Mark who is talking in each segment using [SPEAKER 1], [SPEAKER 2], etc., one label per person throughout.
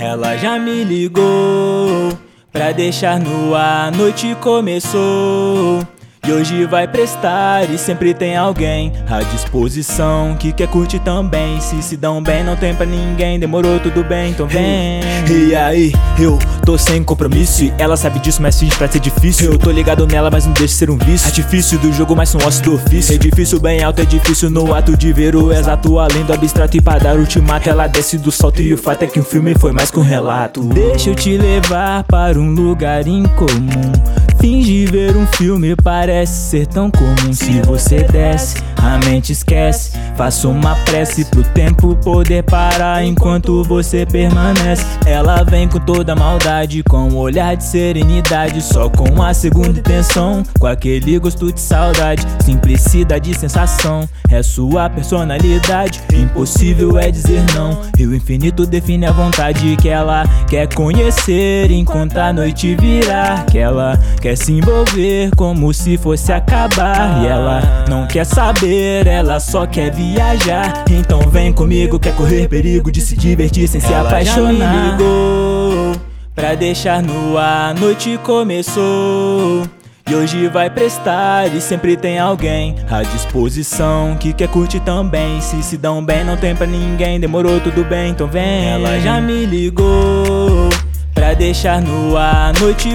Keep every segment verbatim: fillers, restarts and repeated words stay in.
[SPEAKER 1] Ela já me ligou pra deixar no ar, a noite começou e hoje vai prestar, e sempre tem alguém à disposição que quer curtir também. Se se dão bem, não tem pra ninguém. Demorou, tudo bem, então vem.
[SPEAKER 2] E aí, eu tô sem compromisso e ela sabe disso, mas finge pra ser difícil. Eu tô ligado nela, mas não deixa ser um vício. Artifício do jogo, mas são ossos do ofício. É difícil bem alto, é difícil no ato de ver o exato, além do abstrato. E pra dar ultimato, ela desce do salto, e o fato é que o filme foi mais que um relato.
[SPEAKER 1] Deixa eu te levar para um lugar incomum. Finge ver um filme, parece ser tão comum. Se você desce, a mente esquece. Faça uma prece pro tempo poder parar enquanto você permanece. Ela vem com toda maldade, com um olhar de serenidade, só com a segunda intenção, com aquele gosto de saudade. Simplicidade e sensação é sua personalidade. Impossível é dizer não, e o infinito define a vontade que ela quer conhecer enquanto a noite virar. Que ela quer se envolver como se fosse acabar, e ela não quer saber, ela só quer viajar. Então vem comigo, quer correr perigo de se divertir sem se
[SPEAKER 2] Ela
[SPEAKER 1] apaixonar.
[SPEAKER 2] já me
[SPEAKER 1] ligou pra deixar no ar, a noite começou e hoje vai prestar, e sempre tem alguém à disposição que quer curtir também. Se se dão bem, não tem pra ninguém. Demorou, tudo bem, então vem. Ela já me ligou pra deixar no ar, a noite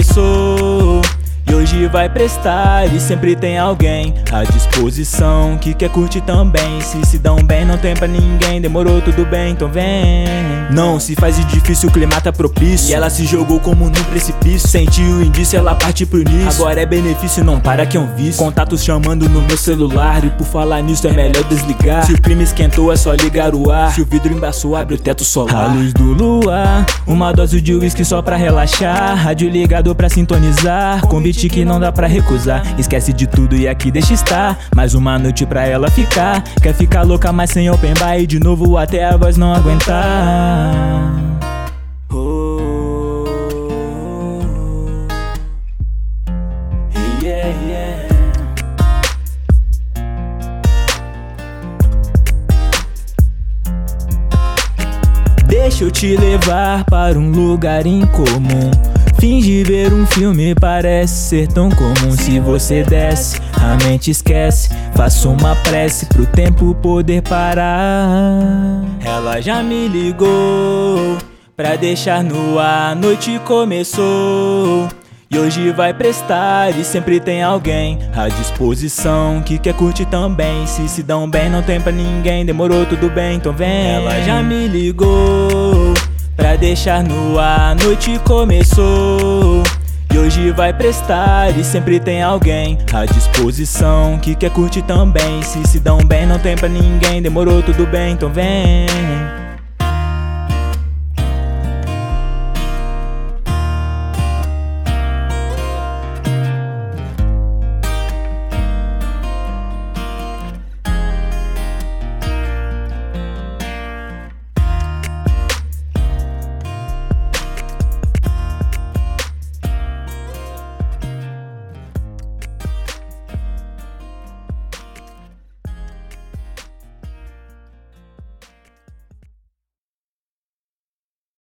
[SPEAKER 1] começou e hoje vai prestar, e sempre tem alguém à disposição que quer curtir também. Se se dão bem, não tem pra ninguém. Demorou, tudo bem, então vem.
[SPEAKER 2] Não se faz de difícil, o clima tá propício, e ela se jogou como num precipício. Sentiu o indício, ela parte pro início. Agora é benefício, não para que é um vício. Contatos chamando no meu celular, e por falar nisso é melhor desligar. Se o clima esquentou, é só ligar o ar. Se o vidro embaçou, abre o teto solar.
[SPEAKER 1] A luz do luar, uma dose de uísque só pra relaxar. Rádio ligado pra sintonizar, convite que não dá pra recusar. Esquece de tudo e aqui deixa estar. Mais uma noite pra ela ficar. Quer ficar louca, mas sem open bar, e de novo até a voz não aguentar.
[SPEAKER 2] Oh, yeah, yeah.
[SPEAKER 1] Deixa eu te levar para um lugar incomum. Finge ver um filme, parece ser tão comum. Se você desce, a mente esquece. Faça uma prece pro tempo poder parar. Ela já me ligou pra deixar no ar, a noite começou e hoje vai prestar, e sempre tem alguém à disposição que quer curtir também. Se se dão bem, não tem pra ninguém. Demorou, tudo bem, então vem. Ela já me ligou pra deixar no ar, a noite começou e hoje vai prestar, e sempre tem alguém à disposição que quer curtir também. Se se dão bem, não tem pra ninguém. Demorou, tudo bem, então vem.